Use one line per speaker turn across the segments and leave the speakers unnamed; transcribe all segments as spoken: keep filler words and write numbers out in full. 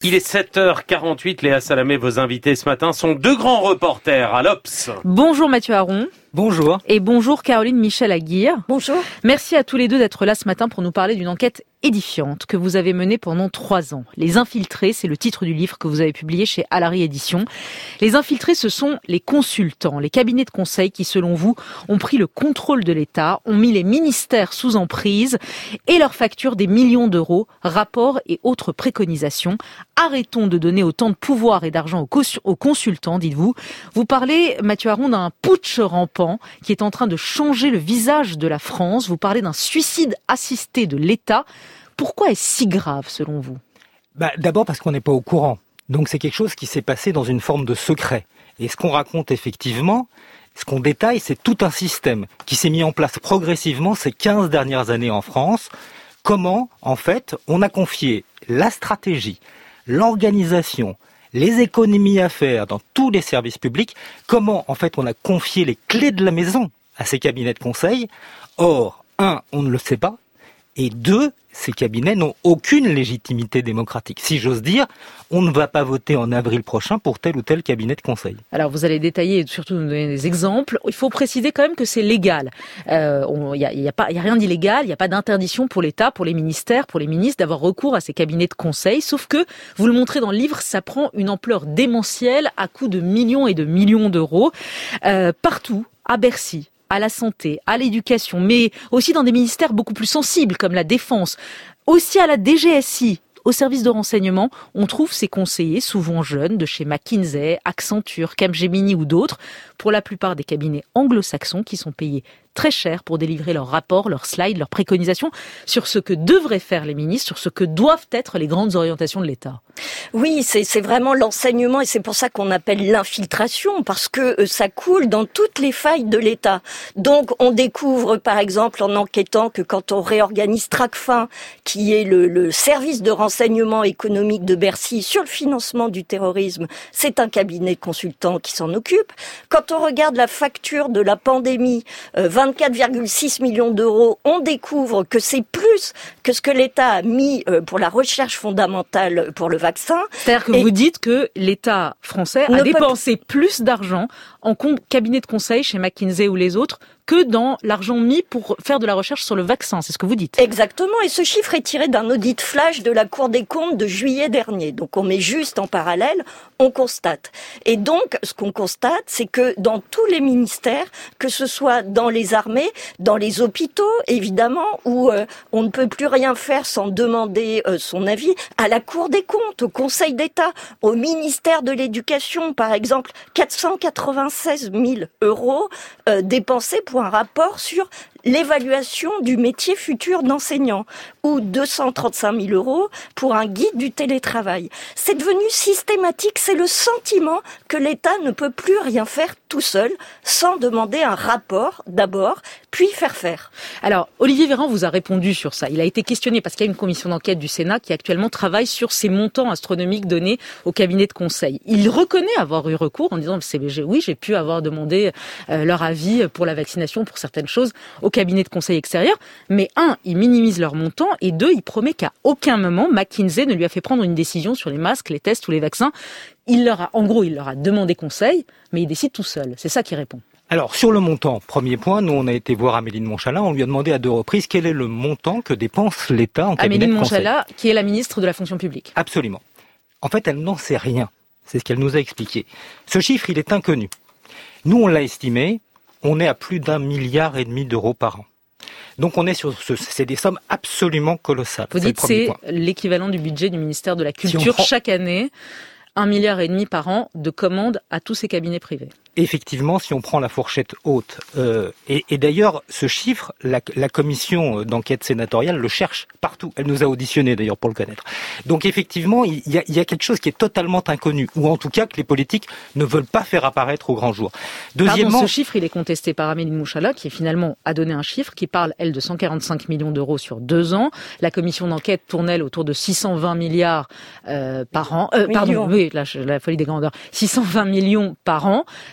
Il est sept heures quarante-huit, Léa Salamé, vos invités ce matin sont deux grands reporters à l'Obs.
Bonjour Mathieu Aron.
Bonjour.
Et bonjour Caroline Michel-Aguirre.
Bonjour.
Merci à tous les deux d'être là ce matin pour nous parler d'une enquête édifiante que vous avez menée pendant trois ans. Les infiltrés, c'est le titre du livre que vous avez publié chez Alary Éditions. Les infiltrés, ce sont les consultants, les cabinets de conseil qui, selon vous, ont pris le contrôle de l'État, ont mis les ministères sous emprise et leur facturent des millions d'euros, rapports et autres préconisations. Arrêtons de donner autant de pouvoir et d'argent aux consultants, dites-vous. Vous parlez, Mathieu Aron, d'un putsch rampant qui est en train de changer le visage de la France. Vous parlez d'un suicide assisté de l'État. Pourquoi est-ce si grave, selon vous ?
Bah, d'abord parce qu'on n'est pas au courant. Donc c'est quelque chose qui s'est passé dans une forme de secret. Et ce qu'on raconte effectivement, ce qu'on détaille, c'est tout un système qui s'est mis en place progressivement ces quinze dernières années en France. Comment, en fait, on a confié la stratégie, l'organisation, les économies à faire dans tous les services publics, comment, en fait, on a confié les clés de la maison à ces cabinets de conseil. Or, un, on ne le sait pas, et deux, ces cabinets n'ont aucune légitimité démocratique. Si j'ose dire, on ne va pas voter en avril prochain pour tel ou tel cabinet de conseil.
Alors, vous allez détailler et surtout nous donner des exemples. Il faut préciser quand même que c'est légal. Il euh, n'y a, y a, pas, y a rien d'illégal, il n'y a pas d'interdiction pour l'État, pour les ministères, pour les ministres d'avoir recours à ces cabinets de conseil. Sauf que, vous le montrez dans le livre, ça prend une ampleur démentielle à coût de millions et de millions d'euros. Euh, partout, à Bercy, à la santé, à l'éducation, mais aussi dans des ministères beaucoup plus sensibles comme la défense, aussi à la D G S I, au service de renseignement, on trouve ces conseillers, souvent jeunes, de chez McKinsey, Accenture, Capgemini ou d'autres, pour la plupart des cabinets anglo-saxons qui sont payés très cher pour délivrer leurs rapports, leurs slides, leurs préconisations sur ce que devraient faire les ministres, sur ce que doivent être les grandes orientations de l'État.
Oui, c'est, c'est vraiment l'enseignement et c'est pour ça qu'on appelle l'infiltration, parce que ça coule dans toutes les failles de l'État. Donc on découvre par exemple en enquêtant que quand on réorganise Tracfin, qui est le, le service de renseignement économique de Bercy sur le financement du terrorisme, c'est un cabinet de consultants qui s'en occupe. Quand on regarde la facture de la pandémie, euh, vingt-quatre virgule six millions d'euros, on découvre que c'est plus que ce que l'État a mis pour la recherche fondamentale pour le vaccin.
C'est-à-dire que
Et
vous dites que l'État français a dépensé peut... plus d'argent en cabinet de conseil chez McKinsey ou les autres que dans l'argent mis pour faire de la recherche sur le vaccin, c'est ce que vous dites.
Exactement, et ce chiffre est tiré d'un audit flash de la Cour des comptes de juillet dernier. Donc on met juste en parallèle, on constate. Et donc, ce qu'on constate, c'est que dans tous les ministères, que ce soit dans les armées, dans les hôpitaux, évidemment, où euh, on ne peut plus rien faire sans demander euh, son avis, à la Cour des comptes, au Conseil d'État, au ministère de l'Éducation, par exemple, quatre cent quatre-vingt-seize mille euros euh, dépensés pour un rapport sur l'évaluation du métier futur d'enseignant, ou deux cent trente-cinq mille euros pour un guide du télétravail. C'est devenu systématique, c'est le sentiment que l'État ne peut plus rien faire tout seul, sans demander un rapport d'abord, puis faire faire.
Alors, Olivier Véran vous a répondu sur ça. Il a été questionné parce qu'il y a une commission d'enquête du Sénat qui actuellement travaille sur ces montants astronomiques donnés au cabinet de conseil. Il reconnaît avoir eu recours en disant « oui, j'ai pu avoir demandé euh, leur avis pour la vaccination, pour certaines choses, au cabinet de conseil extérieur ». Mais un, il minimise leur montant et deux, il promet qu'à aucun moment, McKinsey ne lui a fait prendre une décision sur les masques, les tests ou les vaccins. Il leur a, en gros, il leur a demandé conseil, mais il décide tout seul. C'est ça qu'il répond.
Alors, sur le montant, premier point, nous, on a été voir Amélie de Montchalin, on lui a demandé à deux reprises quel est le montant que dépense l'État en cabinet de conseil.
Amélie de Montchalin, qui est la ministre de la fonction publique.
Absolument. En fait, elle n'en sait rien. C'est ce qu'elle nous a expliqué. Ce chiffre, il est inconnu. Nous, on l'a estimé, on est à plus d'un milliard et demi d'euros par an. Donc on est sur ce, c'est des sommes absolument colossales.
Vous dites que c'est l'équivalent du budget du ministère de la Culture si prend... chaque année, un milliard et demi par an de commandes à tous ces cabinets privés.
Effectivement, si on prend la fourchette haute, euh, et, et d'ailleurs, ce chiffre, la, la commission d'enquête sénatoriale le cherche partout. Elle nous a auditionnés d'ailleurs pour le connaître. Donc effectivement, il y a, il y a quelque chose qui est totalement inconnu, ou en tout cas que les politiques ne veulent pas faire apparaître au grand jour.
Deuxièmement, Pardon, ce chiffre, il est contesté par Amélie de Montchalin, qui finalement a donné un chiffre qui parle, elle, de cent quarante-cinq millions d'euros sur deux ans. La commission d'enquête tourne, elle, autour de six cent vingt milliards euh, par an. Euh, pardon, oui, la, la folie des grandeurs. six cent vingt millions par an.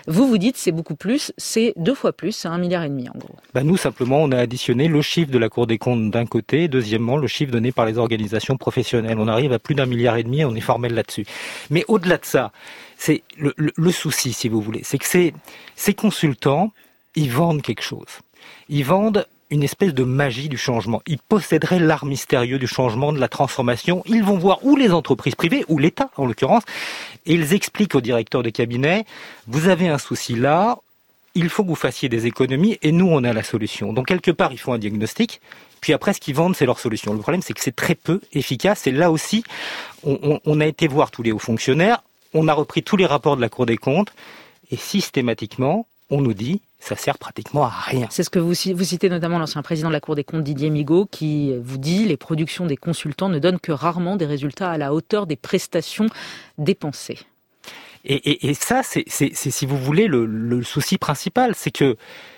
Vous, vous dites c'est beaucoup plus, c'est deux fois plus, c'est un milliard et demi en gros.
Ben nous, simplement, on a additionné le chiffre de la Cour des comptes d'un côté, et deuxièmement, le chiffre donné par les organisations professionnelles. On arrive à plus d'un milliard et demi et on est formel là-dessus. Mais au-delà de ça, c'est le, le, le souci, si vous voulez, c'est que ces, ces consultants, ils vendent quelque chose. Ils vendent une espèce de magie du changement. Ils posséderaient l'art mystérieux du changement, de la transformation. Ils vont voir ou les entreprises privées, ou l'État en l'occurrence, et ils expliquent au directeur de cabinet, vous avez un souci là, il faut que vous fassiez des économies, et nous on a la solution. Donc quelque part ils font un diagnostic, puis après ce qu'ils vendent c'est leur solution. Le problème c'est que c'est très peu efficace, et là aussi on, on, on a été voir tous les hauts fonctionnaires, on a repris tous les rapports de la Cour des comptes, et systématiquement on nous dit ça sert pratiquement à rien.
C'est ce que vous, vous citez notamment l'ancien président de la Cour des comptes, Didier Migaud, qui vous dit les productions des consultants ne donnent que rarement des résultats à la hauteur des prestations dépensées.
Et, et, et ça, c'est, c'est, c'est, si vous voulez, le, le souci principal, c'est que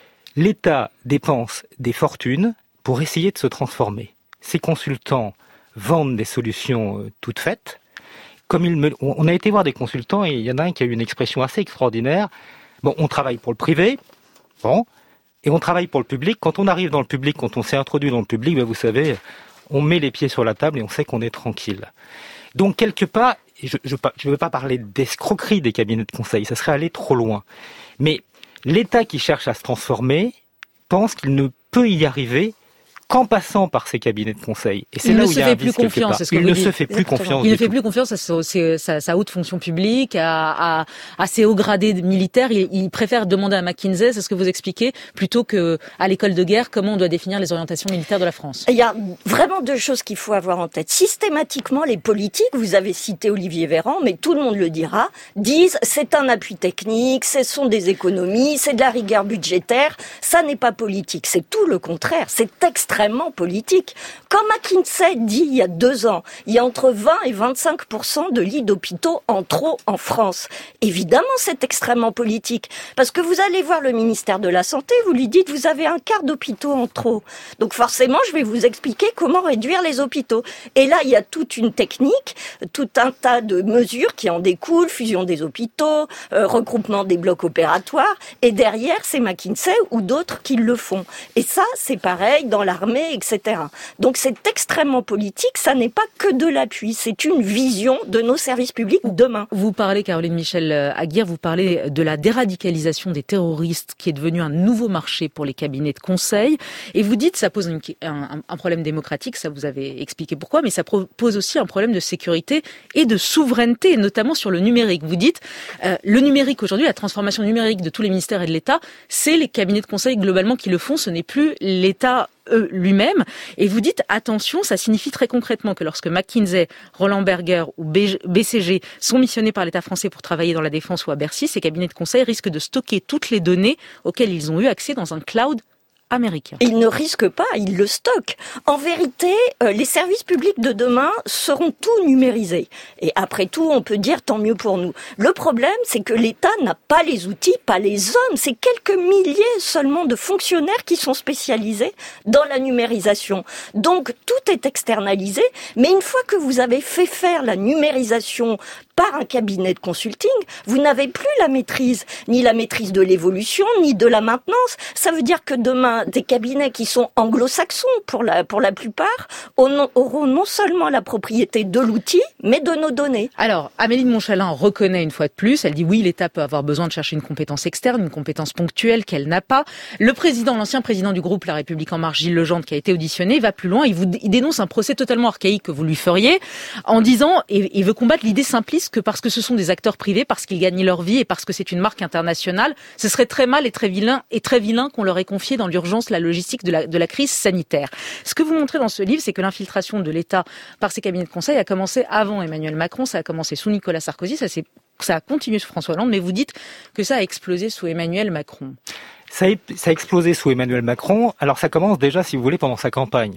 l'État dépense des fortunes pour essayer de se transformer. Ces consultants vendent des solutions euh, toutes faites. Comme il me, on a été voir des consultants et il y en a un qui a eu une expression assez extraordinaire. Bon, on travaille pour le privé. Bon, et on travaille pour le public. Quand on arrive dans le public, quand on s'est introduit dans le public, ben vous savez, on met les pieds sur la table et on sait qu'on est tranquille. Donc quelque part, je ne je veux pas parler d'escroquerie des cabinets de conseil, ça serait aller trop loin. Mais l'État qui cherche à se transformer pense qu'il ne peut y arriver qu'en passant par ces cabinets de conseil. Et c'est
il
là
ne
où
se
il y a
fait
un
plus
vice quelque
confiance.
part.
C'est ce que
il
vous
ne
dites.
se fait plus confiance.
Il ne
du
fait
tout.
plus confiance à sa, sa, sa haute fonction publique, à, à, à ses hauts gradés militaires. Il, il préfère demander à McKinsey, c'est ce que vous expliquez, plutôt que à l'école de guerre, comment on doit définir les orientations militaires de la France.
Il y a vraiment deux choses qu'il faut avoir en tête. Systématiquement, les politiques, vous avez cité Olivier Véran, mais tout le monde le dira, disent c'est un appui technique, ce sont des économies, c'est de la rigueur budgétaire. Ça n'est pas politique, c'est tout le contraire. C'est extrêmement politique. Comme McKinsey dit il y a deux ans, il y a entre vingt et vingt-cinq pour cent de lits d'hôpitaux en trop en France. Évidemment, c'est extrêmement politique. Parce que vous allez voir le ministère de la Santé, vous lui dites, vous avez un quart d'hôpitaux en trop. Donc forcément, je vais vous expliquer comment réduire les hôpitaux. Et là, il y a toute une technique, tout un tas de mesures qui en découlent, fusion des hôpitaux, euh, regroupement des blocs opératoires. Et derrière, c'est McKinsey ou d'autres qui le font. Et ça, c'est pareil dans l'armée, et cetera. Donc c'est extrêmement politique, ça n'est pas que de l'appui, c'est une vision de nos services publics demain.
Vous parlez, Caroline Michel Aguirre, vous parlez de la déradicalisation des terroristes qui est devenu un nouveau marché pour les cabinets de conseil. Et vous dites, ça pose une, un, un problème démocratique, ça vous avez expliqué pourquoi, mais ça pose aussi un problème de sécurité et de souveraineté, notamment sur le numérique. Vous dites, euh, le numérique aujourd'hui, la transformation numérique de tous les ministères et de l'État, c'est les cabinets de conseil globalement qui le font, ce n'est plus l'État lui-même. Et vous dites, attention, ça signifie très concrètement que lorsque McKinsey, Roland Berger ou B C G sont missionnés par l'État français pour travailler dans la défense ou à Bercy, ces cabinets de conseil risquent de stocker toutes les données auxquelles ils ont eu accès dans un cloud américain.
Ils ne risquent pas, ils le stockent. En vérité, euh, les services publics de demain seront tout numérisés. Et après tout, on peut dire tant mieux pour nous. Le problème, c'est que l'État n'a pas les outils, pas les hommes. C'est quelques milliers seulement de fonctionnaires qui sont spécialisés dans la numérisation. Donc, tout est externalisé. Mais une fois que vous avez fait faire la numérisation par un cabinet de consulting, vous n'avez plus la maîtrise, ni la maîtrise de l'évolution, ni de la maintenance. Ça veut dire que demain, des cabinets qui sont anglo-saxons pour la, pour la plupart, auront non seulement la propriété de l'outil, mais de nos données.
Alors, Amélie de Montchalin reconnaît une fois de plus, elle dit oui, l'État peut avoir besoin de chercher une compétence externe, une compétence ponctuelle qu'elle n'a pas. Le président, l'ancien président du groupe La République En Marche, Gilles Legendre, qui a été auditionné, va plus loin, il, vous, il dénonce un procès totalement archaïque que vous lui feriez, en disant, et il veut combattre l'idée simpliste que parce que ce sont des acteurs privés, parce qu'ils gagnent leur vie et parce que c'est une marque internationale, ce serait très mal et très vilain, et très vilain qu'on leur ait confié dans l'urgence la logistique de la, de la crise sanitaire. Ce que vous montrez dans ce livre, c'est que l'infiltration de l'État par ces cabinets de conseil a commencé avant Emmanuel Macron, ça a commencé sous Nicolas Sarkozy, ça, c'est, ça a continué sous François Hollande, mais vous dites que ça a explosé sous Emmanuel Macron.
Ça a, ça a explosé sous Emmanuel Macron, alors ça commence déjà, si vous voulez, pendant sa campagne.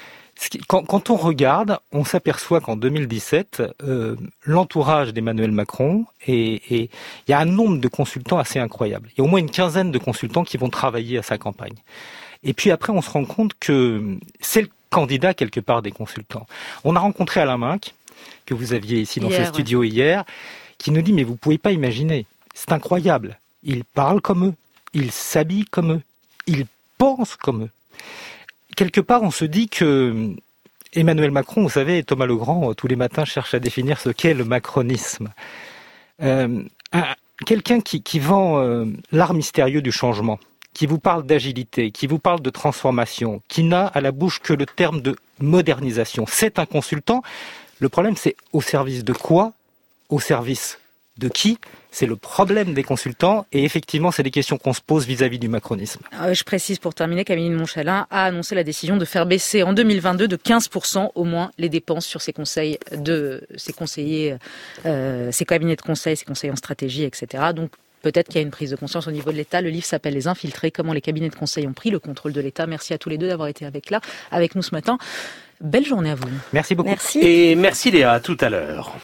Quand, quand on regarde, on s'aperçoit qu'en deux mille dix-sept, euh, l'entourage d'Emmanuel Macron, et il y a un nombre de consultants assez incroyable. Il y a au moins une quinzaine de consultants qui vont travailler à sa campagne. Et puis après, on se rend compte que c'est le candidat quelque part des consultants. On a rencontré Alain Minc, que vous aviez ici dans hier, ce studio ouais. hier, qui nous dit « mais vous pouvez pas imaginer, c'est incroyable ». Ils parlent comme eux. Ils s'habillent comme eux. Ils pensent comme eux. Quelque part, on se dit que Emmanuel Macron, vous savez, Thomas Legrand, tous les matins, cherche à définir ce qu'est le macronisme. Euh, un, quelqu'un qui, qui vend euh, l'art mystérieux du changement, qui vous parle d'agilité, qui vous parle de transformation, qui n'a à la bouche que le terme de modernisation, c'est un consultant. Le problème, c'est au service de quoi ? Au service de qui ? C'est le problème des consultants et effectivement, c'est des questions qu'on se pose vis-à-vis du macronisme.
Euh, je précise pour terminer qu'Amélie de Montchalin a annoncé la décision de faire baisser en deux mille vingt-deux de quinze pour cent au moins les dépenses sur ses conseils de ses conseillers, euh, ses cabinets de conseil, ses conseillers en stratégie, et cetera. Donc peut-être qu'il y a une prise de conscience au niveau de l'État. Le livre s'appelle Les Infiltrés, comment les cabinets de conseil ont pris le contrôle de l'État. Merci à tous les deux d'avoir été avec là, avec nous ce matin. Belle journée à vous.
Merci beaucoup.
Merci.
Et merci Léa, à tout à l'heure.